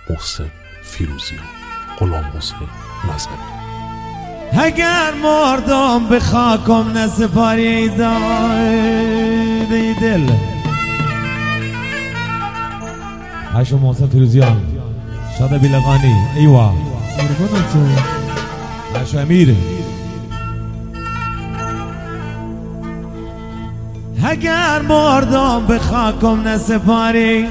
محسن فیروزیان، غلام حسین نظری. اگر مردم به خاکم نسپاری ای دل. عشق محسن فیروزیان، شاد بیلقانی، ایوا عشق امیر. اگر مردم به خاکم نسپاری،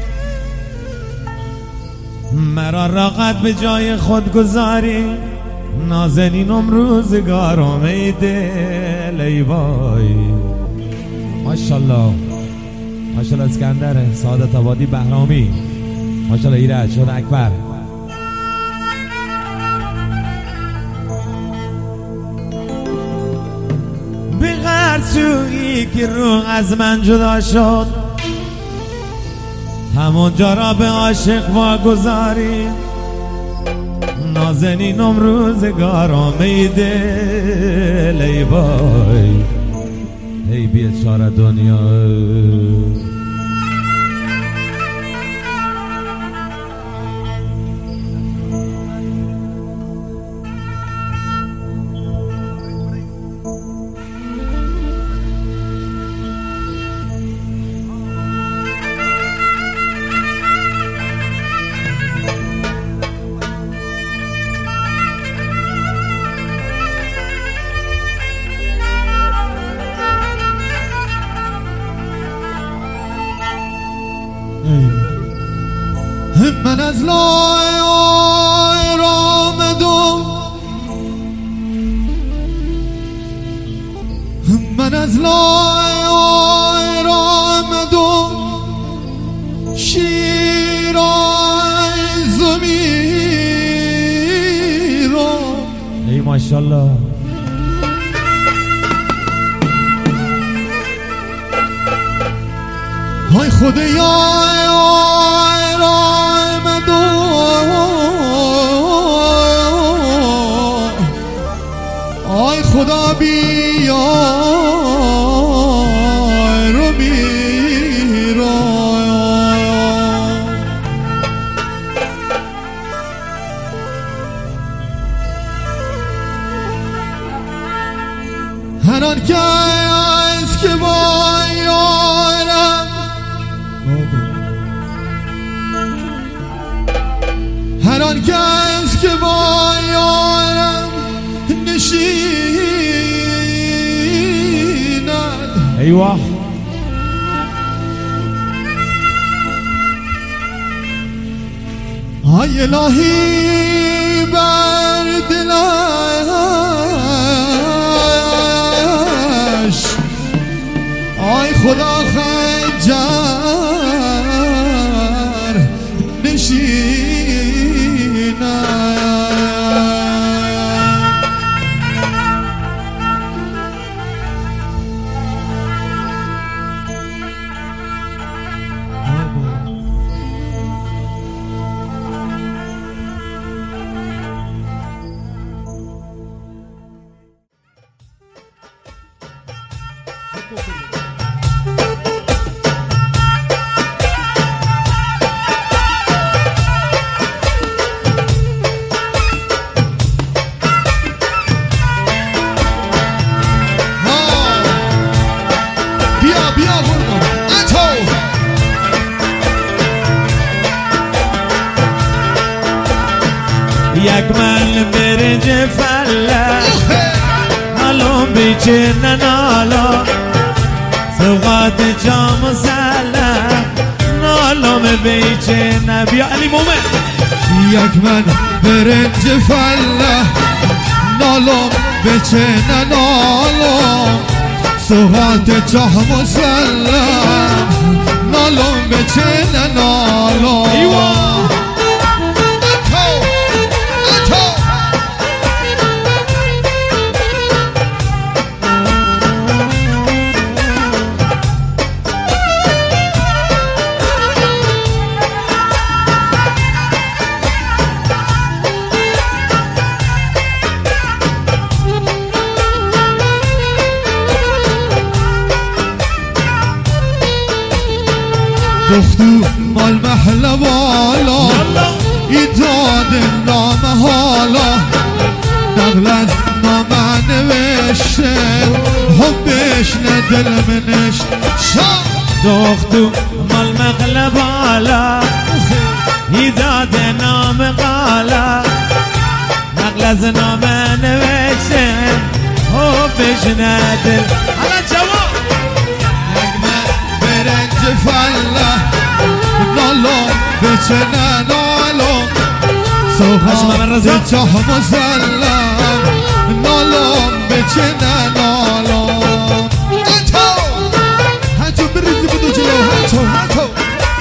مرا راقت به جای خود گذاری، نازنینم روزگارم ای دل ای وای. ماشاءالله ماشاءالله اسکندر سعادت آبادی بهرامی، ماشاءالله ایرج شد اکبر. به غرسویی که روح از من جدا شد، همونجا را به عاشق واگذاری، نازنینم روزگارم ای دل ای وای. ای بیچاره دنیا. من از لای را آمدم، من از لای را آمدم، شیرای زمیرم. ای ماشاءالله. های خدایا آی خدا بیا رو میرا. هر آن کس که با یارم، هر آن کس که با یارم نشیند، ایوه ای الهی بر دلش، ای خدا خنجر نشیند. یک من برنج فله، نالم بیچه ننالا، سوقات جام سله، نالم بیچه نبی علی مومن. یک من برنج فله، نالم بیچه ننالم، سوقات جام سله، نالم بیچه ننالم. دختو مال محله والا، دل منش شام دختو مال مغلب علا هیداد نام قالا نقل از نام نوشته حبش ندل حالا جواب نگمه برنج فله نالو بچنه نالو سوغات چاه مسلم نالو بچنه نالو هاتو بریزی بدو جلو هاتو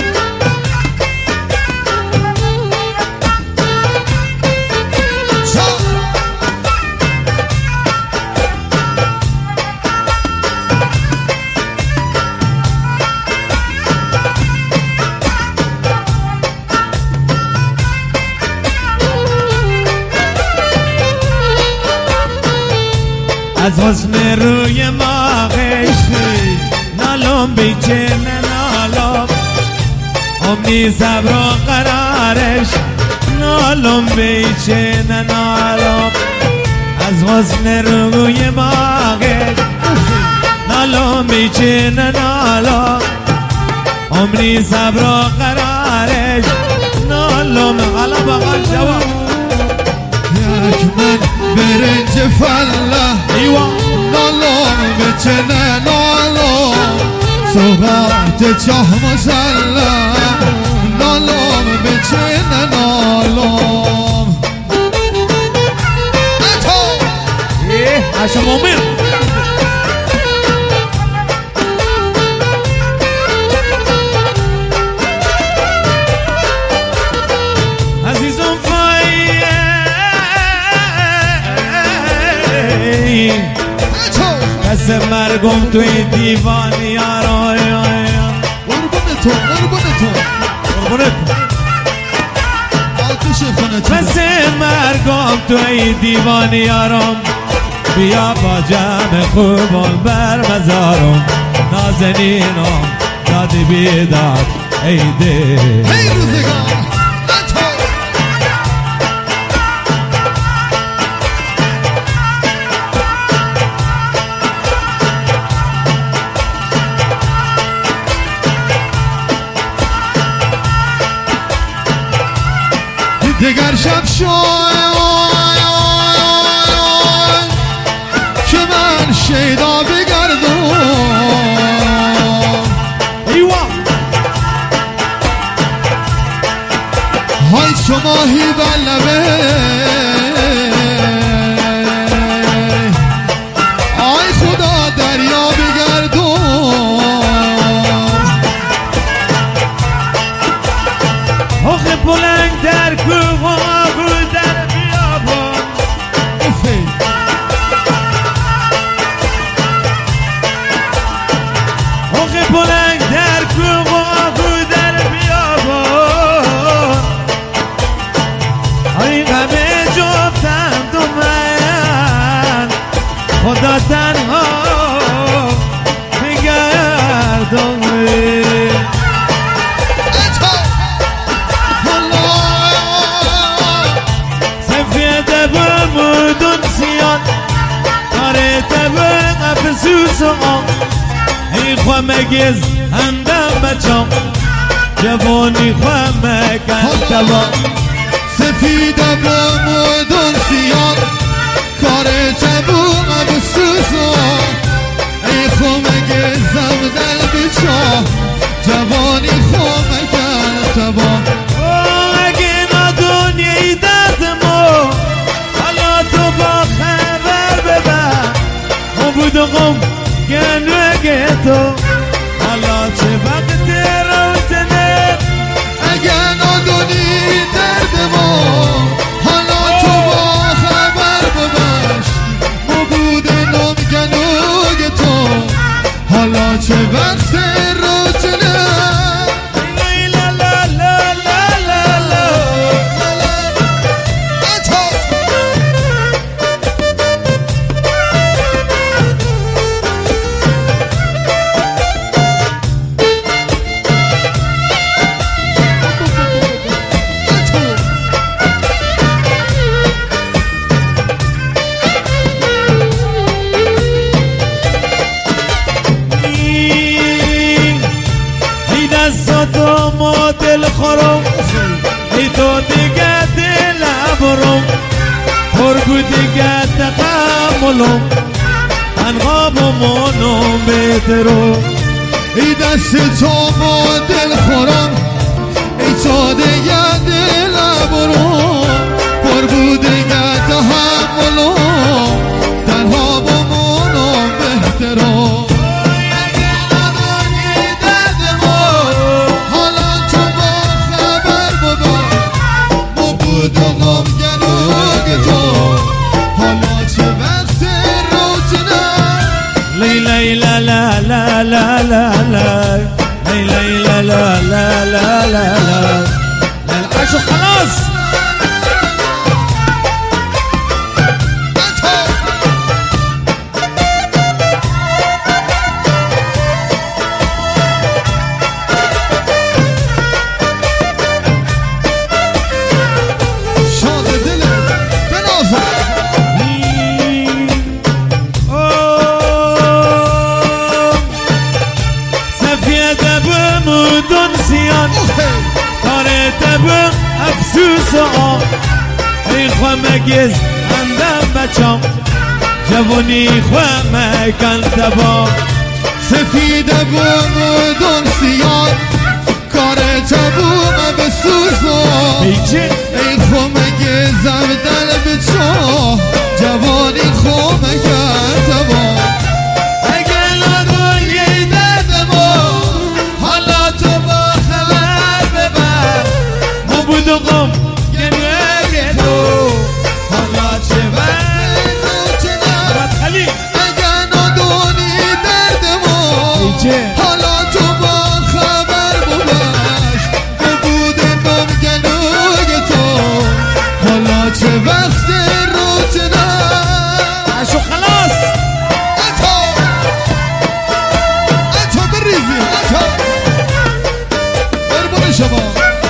از حسن روی ماغش نالم بیچن نالم امنی صبر و قرارش نالم بیچن نالم از حسن روی ماغش نالم بیچن نالم امنی صبر و قرارش نالم حالا بقال جواب یک من برنج فله ایوان نالم بچنه نالم سوغات چاه مسلم نالم بچنه نالم عشان مومن عزیزم کس مرگم توی دیوانی یارای کس مرگم توی دیوانی یارم بیا با جمع خوبان بر مزارم نازنینم دادی بیداد ایده ای روزگار دگر شب شای که من شیدا بگردم ایوان های شماهی بلبه آی خدا دریا بگردم آخه بلنگ در کوه و آبو در بیابان آخه بلنگ در کوه و آبو در بیابان آی غمه جفتم تو من خدا تنها بگردم ای خواه مگز هندم بچم جوانی خواه مکن دوام سفیده با مدن سیان کار جبون بسوزم ای خواه مگزم دل بچم جوانی خواه مکن دوام اگه ندونی دردمو حالا تو با خبر ببر ما بودم گنوگه تو حالا چه وقت روزنه اگه ندونی درد ما حالا تو با خبر بباش ما بودم گنوگه تو حالا چه وقت روزنه ای تو دیگه دل برم پر بود دیگه تقملم تنها بمانم بهترم ای دست تو با دل خورم ای تو دیگه دل برم پر بود دیگه تحملم تنها بمانم بهترم لا لا لا لا لا لا لا لا لا لا لا لا لا العشق خلاص این خواه مگیز اندم بچم جوانی خواه مکن تبا سفیده بوم و دنسیان کار تبوم بسوزم این خواه مگیزم دل بچم جوانی خواه مکن تبا اگه لدوی دردمو حالا تو با خبر ببر مبودقم حالا تو با خبر بودش به بود ممکنوی تو حالا چه وقت رو چنم عشو خلاص اتا بریزی اتا بربون شما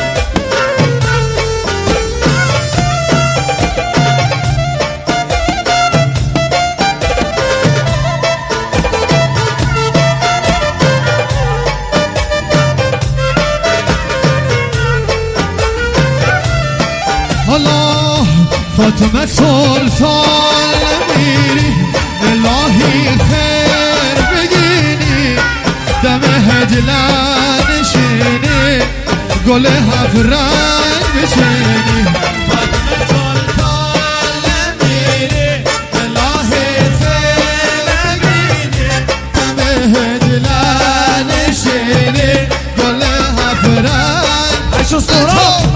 فاطمه سلطان نمیری الهی خیر بگینی دم هجله نشینی گل هفت رنگ بچینی فاطمه سلطان نمیری الهی خیر بگینی دم هجله نشینی گل هفت رنگ عشو سهراب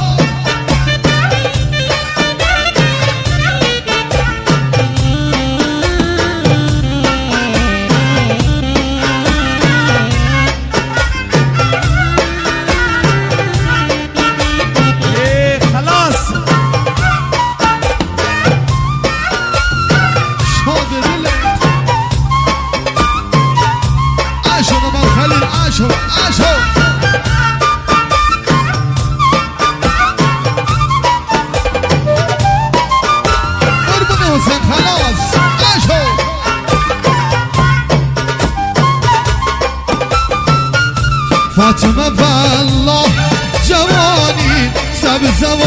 فاطمه والله جوانی سبز و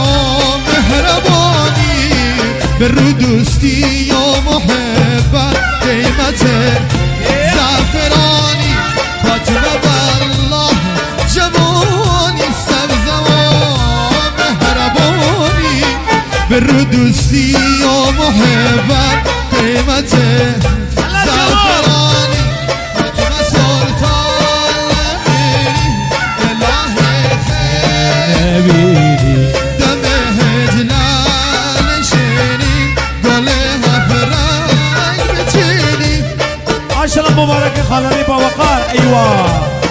مهربانی به رو دوستی و محبت قیمت زعفرانی فاطمه والله جوانی سبز و مهربانی به رو دوستی و محبت قیمت زعفرانی فاطمه سلطان دم هجله نشینی گل هفت رنگ بچینی عاشق مبارک خالانی با وقار ایوا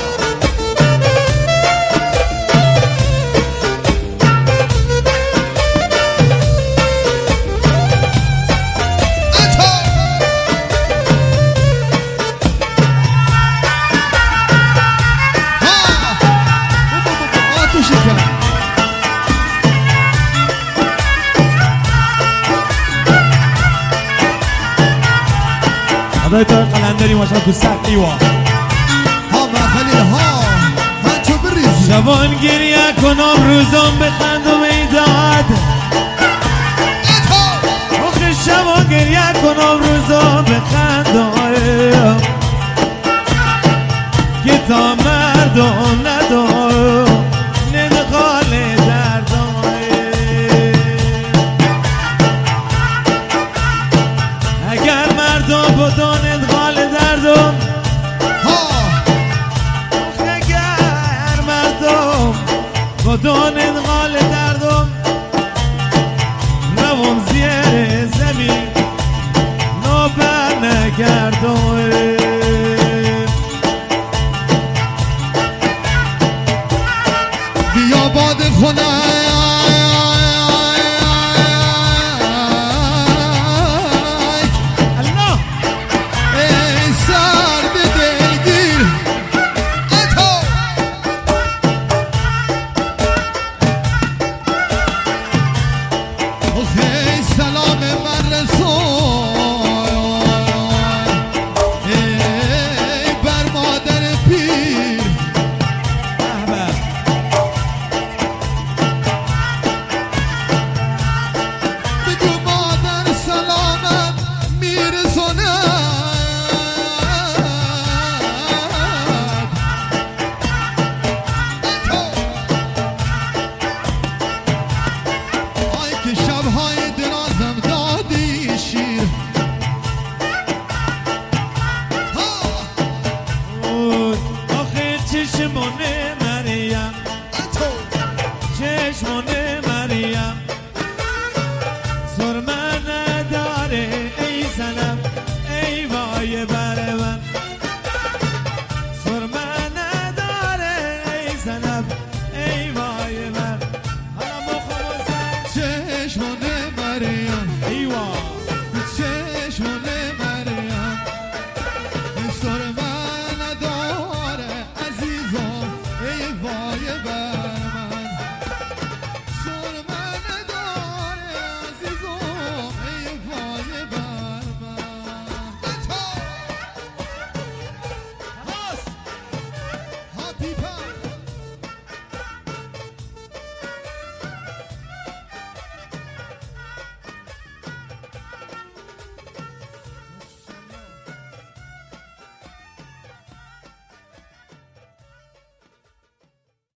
ادای تو قلندری ماشاءالله تو سر ایوا ها خلیل ها تو بریزی جوان گریه کنم روزم بخند و میداد آخه شبا گریه کنم روزم بخند که تا مردم